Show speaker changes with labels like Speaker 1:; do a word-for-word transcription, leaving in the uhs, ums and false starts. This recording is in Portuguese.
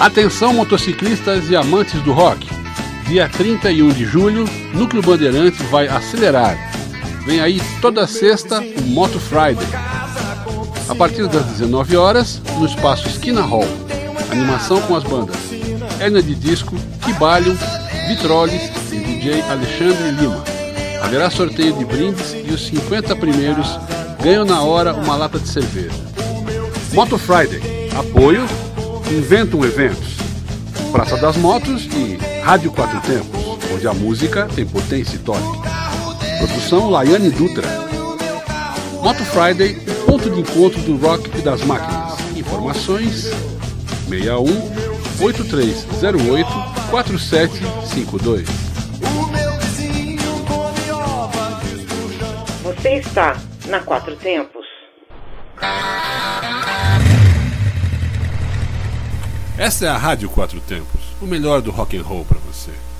Speaker 1: Atenção, motociclistas e amantes do rock. Dia trinta e um de julho, Núcleo Bandeirantes vai acelerar. Vem aí toda sexta o Moto Friday. A partir das dezenove horas, no espaço Esquina Hall. Animação com as bandas Hernia de Disco, Kibalion, Vitrolis e D J Alexandre Lima. Haverá sorteio de brindes e os cinquenta primeiros ganham na hora uma lata de cerveja. Moto Friday. Apoio Inventum Eventos, Praça das Motos e Rádio Quatro Tempos, onde a música tem potência e toque. Produção Laiane Dutra. Moto Friday, o ponto de encontro do rock e das máquinas. Informações seis um oito três zero oito quatro sete cinco dois.
Speaker 2: Você está na Quatro Tempos.
Speaker 1: Essa é a Rádio Quatro Tempos, o melhor do rock and roll para você.